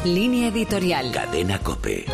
Línea editorial. Cadena COPE.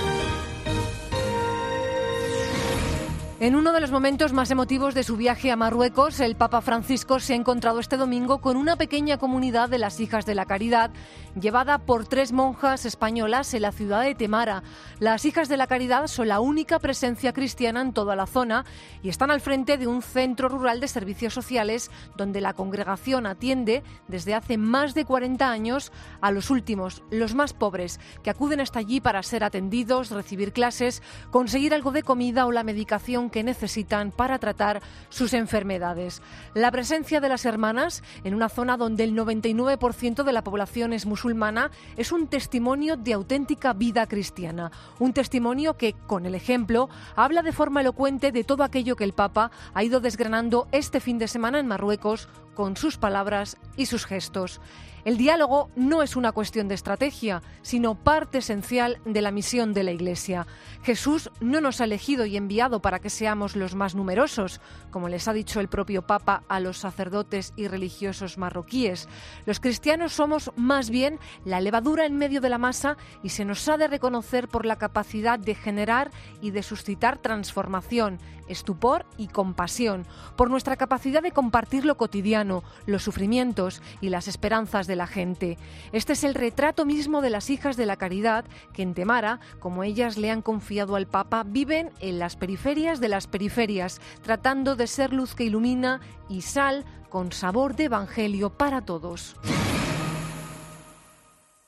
En uno de los momentos más emotivos de su viaje a Marruecos, el Papa Francisco se ha encontrado este domingo con una pequeña comunidad de las Hijas de la Caridad, llevada por 3 monjas españolas en la ciudad de Temara. Las Hijas de la Caridad son la única presencia cristiana en toda la zona y están al frente de un centro rural de servicios sociales donde la congregación atiende desde hace más de 40 años a los últimos, los más pobres, que acuden hasta allí para ser atendidos, recibir clases, conseguir algo de comida o la medicación que necesitan para tratar sus enfermedades. La presencia de las hermanas en una zona donde el 99% de la población es musulmana es un testimonio de auténtica vida cristiana, un testimonio que, con el ejemplo, habla de forma elocuente de todo aquello que el Papa ha ido desgranando este fin de semana en Marruecos con sus palabras y sus gestos. El diálogo no es una cuestión de estrategia, sino parte esencial de la misión de la Iglesia. Jesús no nos ha elegido y enviado para que seamos los más numerosos, como les ha dicho el propio Papa a los sacerdotes y religiosos marroquíes. Los cristianos somos más bien la levadura en medio de la masa y se nos ha de reconocer por la capacidad de generar y de suscitar transformación, estupor y compasión, por nuestra capacidad de compartir lo cotidiano, los sufrimientos y las esperanzas de la gente. Este es el retrato mismo de las Hijas de la Caridad que en Temara, como ellas le han confiado al Papa, viven en las periferias de las periferias, tratando de ser luz que ilumina y sal con sabor de evangelio para todos.